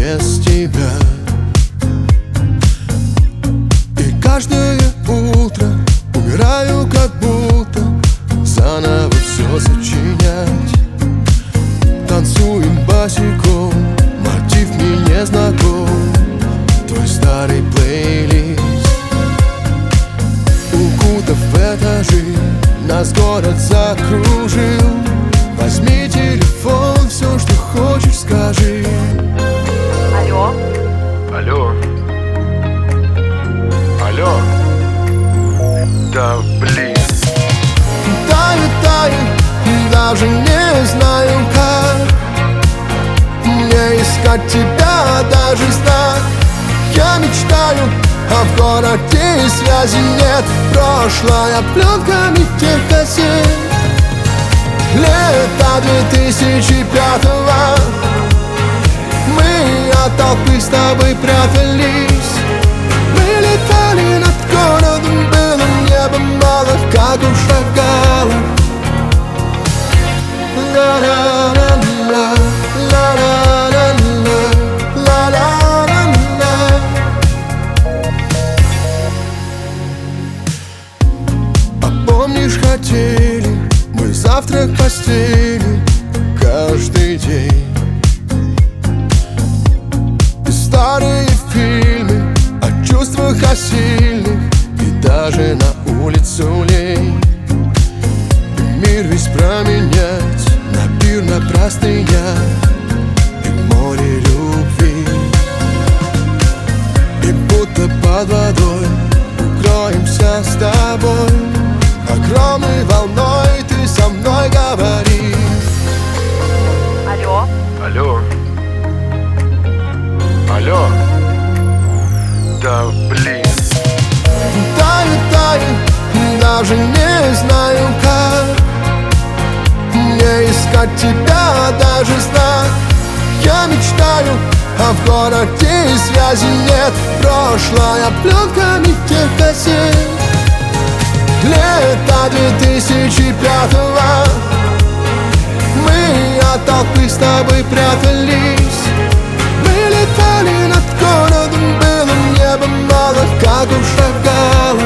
без тебя. И каждое утро умираю, как будто заново все сочинять. Танцуем босиком, мотив мне не знаком, твой старый плейлист. Укутав в этажи, нас город закружил. Возьми телефон, все, что хочешь, скажи. Алло. Алло. Алло. Да блин. Таю, даже не знаю как мне искать тебя, даже знак. Я мечтаю, а в городе связи нет. Прошлая пленками тех кассет. Лето 2005-го. Мы от толпы с тобой прятались. Мы летали над городом, было небо мало, как у шакала. Ла-ла-ла-ла, ла-ла-ла-ла, ла-ла-ла-ла. А помнишь, хотели мы завтрак в постели каждый день? И старые фильмы о чувствах, о сильных, и даже на улицу лень. И мир весь променять на пир, на простынях и в море любви. И будто под водой укроемся с тобой. Огромной волной ты со мной говори. Алло. Алло. Алло. Да блин. Таю, даже не знаю как мне искать тебя, даже знак. Я мечтаю, а в городе связи нет. Прошлая пленками тех кассет. Лето 2005-го. Мы от толпы с тобой прятались. Мы летали над городом, было небо мало, как у шакала.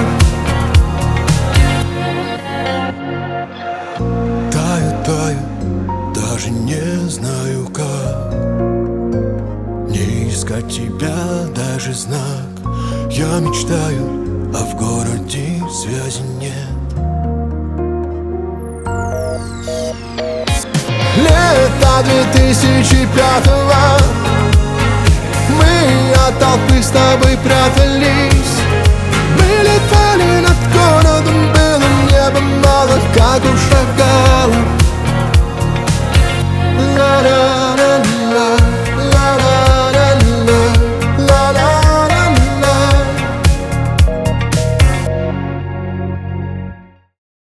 Таю, даже не знаю как не искать тебя, даже знак. Я мечтаю, а в городе связи нет. Лето 2005-го. Мы от толпы с тобой прятались. Мы летали над городом, было небо мало, как у шакала.